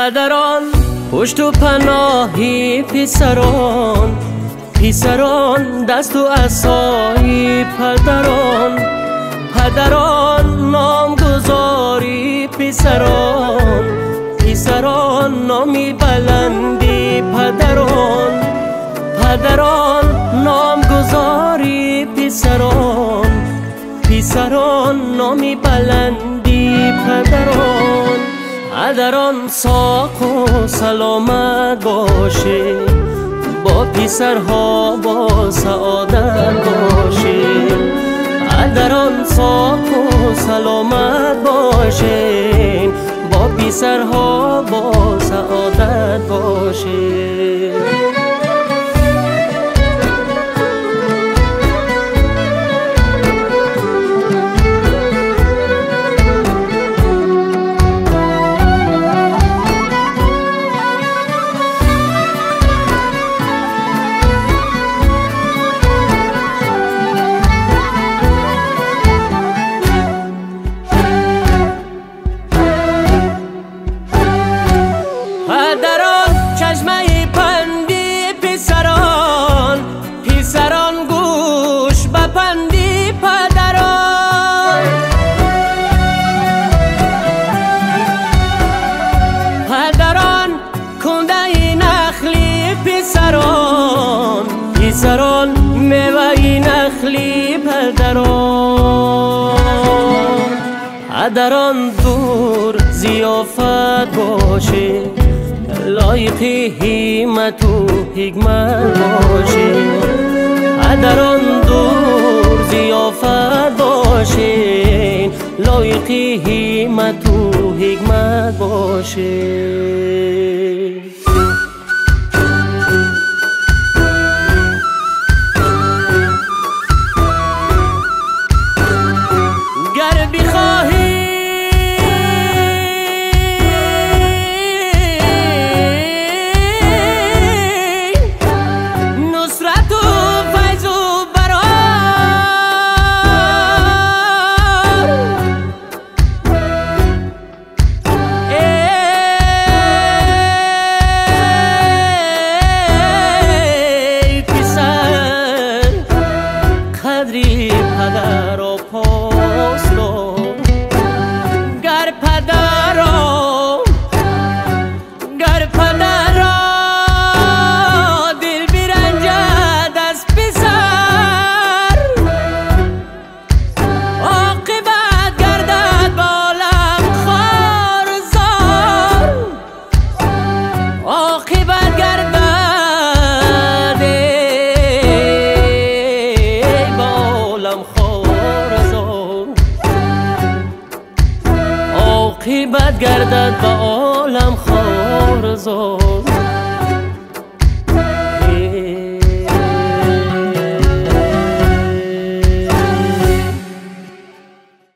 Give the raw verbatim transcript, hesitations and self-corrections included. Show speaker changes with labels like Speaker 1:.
Speaker 1: پدران پشت و پناهی پسران، پسران دست و عصای پدران، پدران نامگذاری پسران، پسران نامی بلندی پدران، پدران نامگذاری پسران، پسران نامی بلندی پدران، پدران ساق و سلامت باشه، با پسرها با سعادت باشه، پدران ساق و سلامت باشه، با پسرها با سعادت باشه. پدران چشمه پندی پسران، پسران گوش بپندی پدران، پدران کنده نخلی پسران، پسران میوه نخلی پدران، پدران دور ضیافت باشه، لایق همت و حکمت باشه، پدران دور ضیافت باشه، لایق همت و حکمت باشه. گر بخواهی پدر و پاسدار، گر پدر را گر پدر را دل برنجد از پسر، عاقبت گردد بالم خارزار، عاقبت گردد عاقبت گردد به عالم خارزار.